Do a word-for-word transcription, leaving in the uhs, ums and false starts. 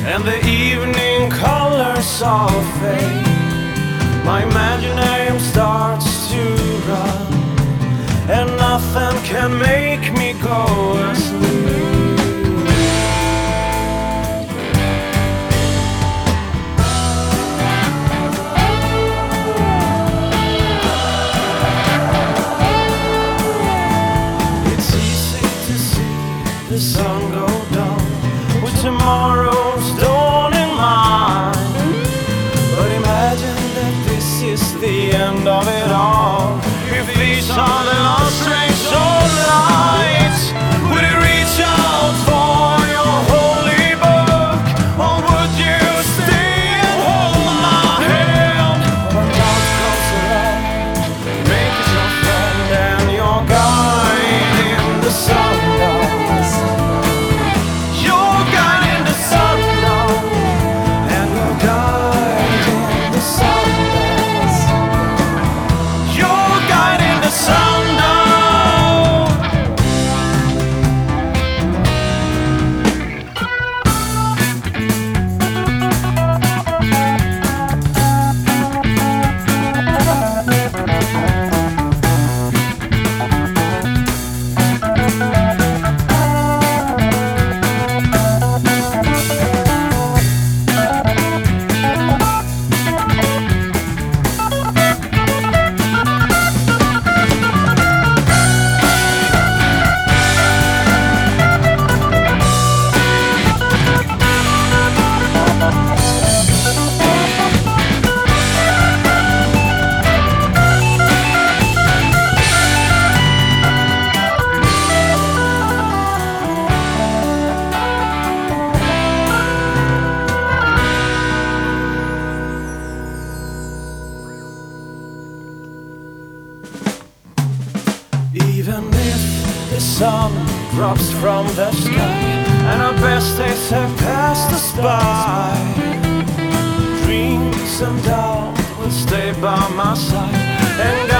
and the evening colors all fade. My imaginarium starts to run, and nothing can make me go asleep. It's easy to see the sun go down with tomorrow's dawn in mind, but imagine that this is the end of it all. If these are the last rays of light, would you reach out for your holy book, or would you stay and hold my hand? When doubt comes around, make it your friend and your guide in the sunrise. Your guide in the sundown, and your guide in the sunrise. Your guide in the sundown. Even if the sun drops from the sky and our best days have passed us by, dreams and doubt will stay by my side, and